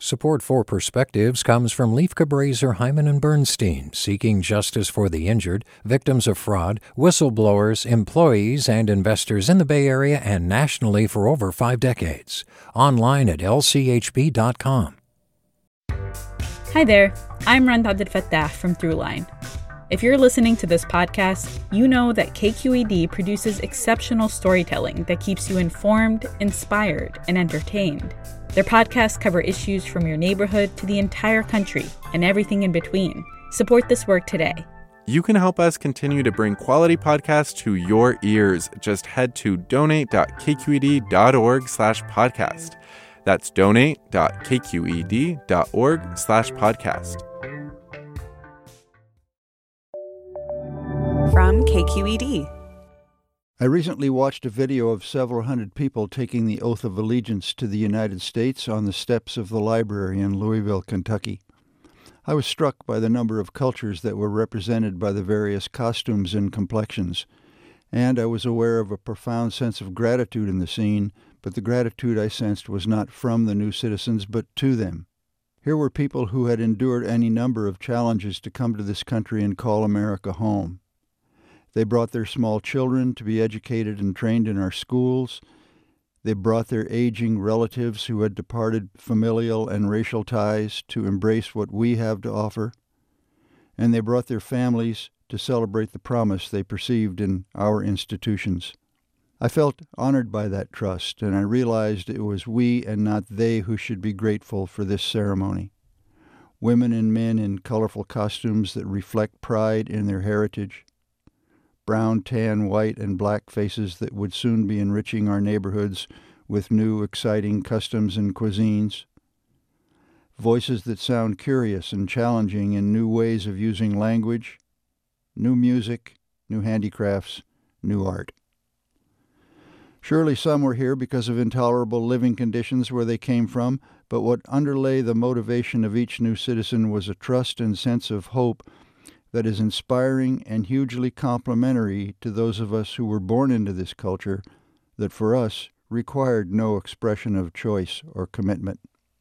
Support for Perspectives comes from Leif Cabraser, Hyman and Bernstein, seeking justice for the injured, victims of fraud, whistleblowers, employees, and investors in the Bay Area and nationally for over 5 decades. Online at lchb.com. Hi there, I'm Rand Abdel-Fattah from Throughline. If you're listening to this podcast, you know that KQED produces exceptional storytelling that keeps you informed, inspired, and entertained. Their podcasts cover issues from your neighborhood to the entire country and everything in between. Support this work today. You can help us continue to bring quality podcasts to your ears. Just head to donate.kqed.org/podcast. That's donate.kqed.org/podcast. From KQED. I recently watched a video of several hundred people taking the oath of allegiance to the United States on the steps of the library in Louisville, Kentucky. I was struck by the number of cultures that were represented by the various costumes and complexions, and I was aware of a profound sense of gratitude in the scene, but the gratitude I sensed was not from the new citizens, but to them. Here were people who had endured any number of challenges to come to this country and call America home. They brought their small children to be educated and trained in our schools. They brought their aging relatives who had departed familial and racial ties to embrace what we have to offer. And they brought their families to celebrate the promise they perceived in our institutions. I felt honored by that trust, and I realized it was we and not they who should be grateful for this ceremony. Women and men in colorful costumes that reflect pride in their heritage. Brown, tan, white, and black faces that would soon be enriching our neighborhoods with new, exciting customs and cuisines. Voices that sound curious and challenging in new ways of using language, new music, new handicrafts, new art. Surely some were here because of intolerable living conditions where they came from, but what underlay the motivation of each new citizen was a trust and sense of hope that is inspiring and hugely complementary to those of us who were born into this culture that for us required no expression of choice or commitment.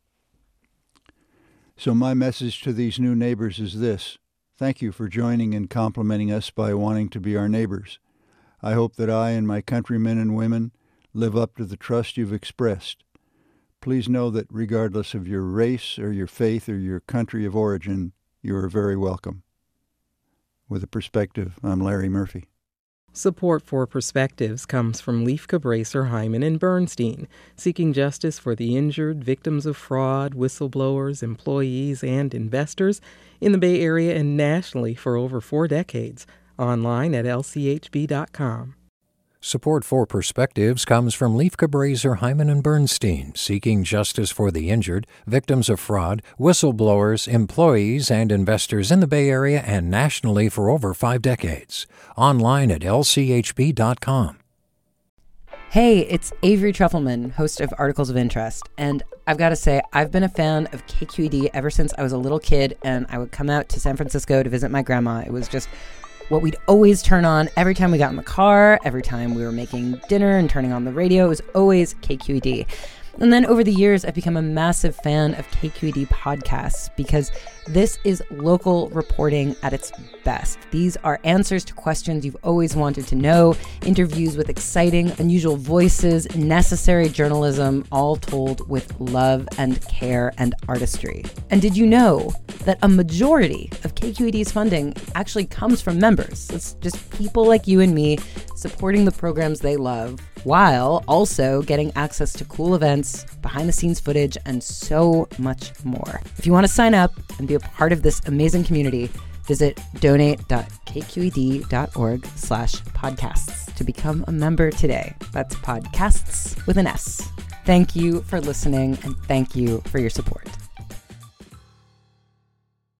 So my message to these new neighbors is this: thank you for joining and complimenting us by wanting to be our neighbors. I hope that I and my countrymen and women live up to the trust you've expressed. Please know that regardless of your race or your faith or your country of origin, you are very welcome. With a Perspective, I'm Larry Murphy. Support for Perspectives comes from Leif Cabraser, Hyman and Bernstein, seeking justice for the injured, victims of fraud, whistleblowers, employees, and investors in the Bay Area and nationally for over 4 decades. Online at lchb.com. Support for Perspectives comes from Leif Cabraser, Hyman and Bernstein, seeking justice for the injured, victims of fraud, whistleblowers, employees, and investors in the Bay Area and nationally for over 5 decades. Online at lchb.com. Hey, it's Avery Trufelman, host of Articles of Interest, and I've got to say, I've been a fan of KQED ever since I was a little kid, and I would come out to San Francisco to visit my grandma. It was just what we'd always turn on every time we got in the car, every time we were making dinner and turning on the radio. It was always KQED. And then over the years, I've become a massive fan of KQED podcasts because this is local reporting at its best. These are answers to questions you've always wanted to know, interviews with exciting, unusual voices, necessary journalism, all told with love and care and artistry. And did you know that a majority of KQED's funding actually comes from members? It's just people like you and me supporting the programs they love, while also getting access to cool events, behind-the-scenes footage, and so much more. If you want to sign up and be a part of this amazing community, visit donate.kqed.org/podcasts to become a member today. That's podcasts with an S. Thank you for listening, and thank you for your support.